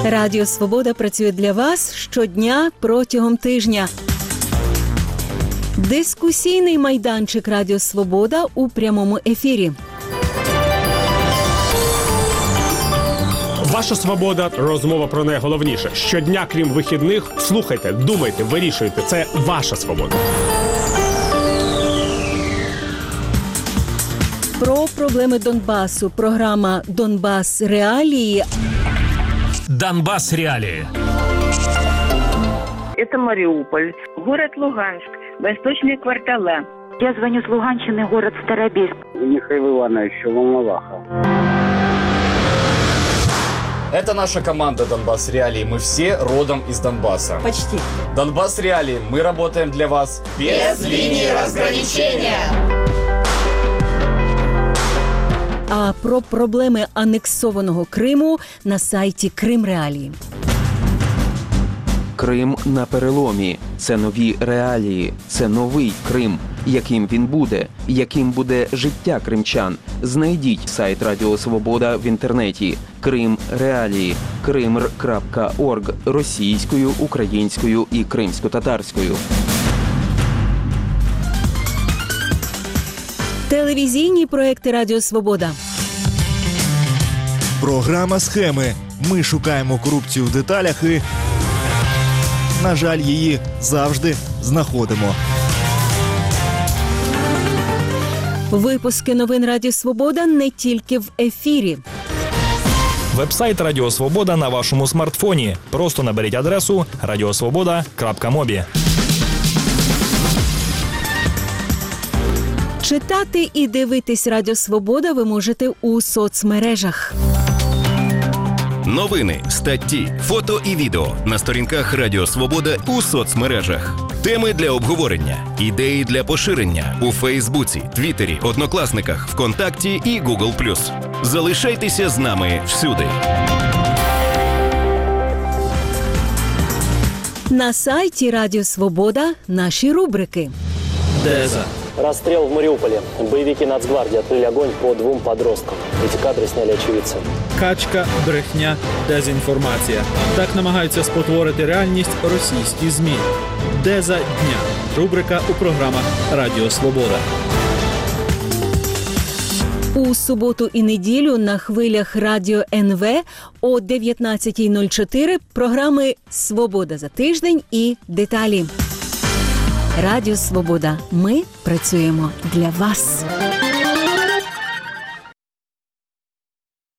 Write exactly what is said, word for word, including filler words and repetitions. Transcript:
Радіо Свобода працює для вас щодня протягом тижня. Дискусійний майданчик Радіо Свобода у прямому ефірі. Ваша свобода – розмова про найголовніше. Щодня, крім вихідних, слухайте, думайте, вирішуйте. Це ваша свобода. Про проблеми Донбасу. Програма «Донбас. Реалії». Донбас. Реалии. Это Мариуполь, город Луганск, восточные квартала. Я звоню с Луганщины, город Старобельск. Михаил Иванович, Волноваха. Это наша команда «Донбас Реалии». Мы все родом из Донбасса. Почти. «Донбас Реалии». Мы работаем для вас без линии разграничения. А про проблеми анексованого Криму на сайті Крим Реалії. Крим на переломі. Це нові реалії. Це новий Крим. Яким він буде? Яким буде життя кримчан? Знайдіть сайт Радіо Свобода в інтернеті. Крим Реалії. кримр крапка орг російською, українською і кримсько-татарською. Телевізійні проекти Радіо Свобода. Програма «Схеми». Ми шукаємо корупцію в деталях і, на жаль, її завжди знаходимо. Випуски новин Радіо Свобода не тільки в ефірі. Веб-сайт Радіо Свобода на вашому смартфоні. Просто наберіть адресу радіосвобода крапка мобі. Читати і дивитись Радіо Свобода ви можете у соцмережах. Новини, статті, фото і відео на сторінках Радіо Свобода у соцмережах. Теми для обговорення, ідеї для поширення у Фейсбуці, Твіттері, Однокласниках, ВКонтакті і Гугл плюс. Залишайтеся з нами всюди. На сайті Радіо Свобода наші рубрики. Деза. Расстрел в Мариуполе. Боевики Нацгвардии открыли огонь по двум подросткам. Эти кадры сняли очевидцы. Качка, брехня, дезінформація. Так намагаються спотворити реальність російські ЗМІ. Деза дня. Рубрика у програмах Радіо Свобода. У суботу і неділю на хвилях Радіо ен ве о дев'ятнадцята нуль чотири програми «Свобода за тиждень» і «Деталі». Радіо Свобода. Ми працюємо для вас.